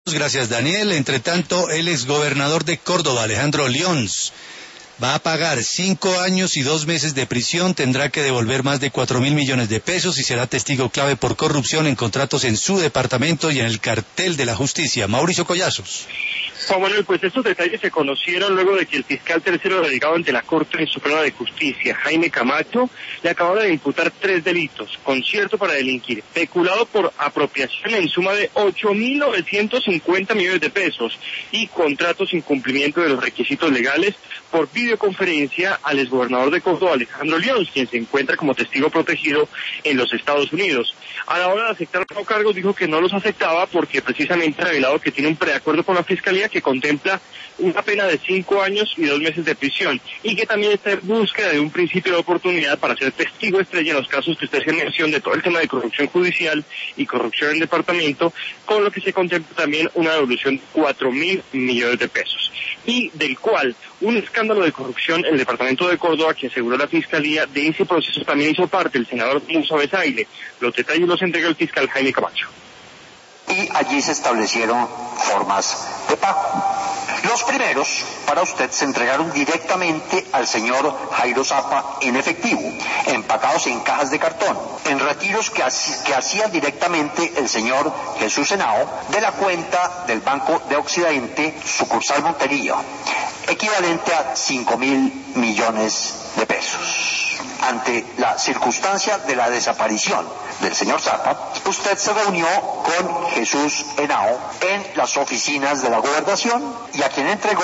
Gracias, Daniel. Entre tanto, el exgobernador de Córdoba, Alejandro Lyons, va a pagar 5 años y 2 meses de prisión, tendrá que devolver más de 4.000 millones de pesos y será testigo clave por corrupción en contratos en su departamento y en el cartel de la justicia. Mauricio Collazos. Juan Manuel, pues estos detalles se conocieron luego de que el fiscal tercero delegado ante la Corte Suprema de Justicia, Jaime Camacho, le acababa de imputar 3 delitos: concierto para delinquir, peculado por apropiación en suma de 8.950 millones de pesos y contratos sin cumplimiento de los requisitos legales por videoconferencia al exgobernador de Córdoba, Alejandro Lyons, quien se encuentra como testigo protegido en los Estados Unidos. A la hora de aceptar los cargos dijo que no los aceptaba porque precisamente ha revelado que tiene un preacuerdo con la Fiscalía que contempla una pena de 5 años y 2 meses de prisión y que también está en búsqueda de un principio de oportunidad para ser testigo estrella en los casos que usted hacía mención de todo el tema de corrupción judicial y corrupción en departamento, con lo que se contempla también una devolución de 4.000 millones de pesos y del cual un escándalo de corrupción en el departamento de Córdoba que aseguró la Fiscalía. De ese proceso también hizo parte el senador Musa Besaile. Los detalles los entrega el fiscal Jaime Camacho. Y allí se establecieron formas de pago. Los primeros, para usted, se entregaron directamente al señor Jairo Zapa en efectivo, empacados en cajas de cartón, en retiros que hacía directamente el señor Jesús Henao de la cuenta del Banco de Occidente, sucursal Montería, equivalente a 5.000 millones de pesos. Ante la circunstancia de la desaparición del señor Zapa, usted se reunió con Jesús Henao en las oficinas de la gobernación y a quien entregó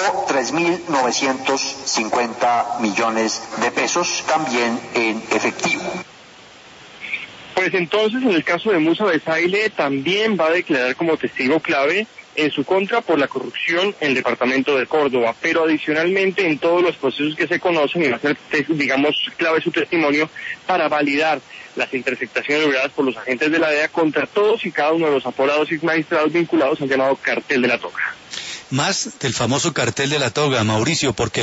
3.950 millones de pesos también en efectivo. Pues entonces, en el caso de Musa Besaile, también va a declarar como testigo clave en su contra por la corrupción en el departamento de Córdoba, pero adicionalmente en todos los procesos que se conocen y va a ser, digamos, clave su testimonio para validar las interceptaciones logradas por los agentes de la DEA contra todos y cada uno de los aforados y magistrados vinculados al llamado cartel de la toga. Más del famoso cartel de la toga, Mauricio, porque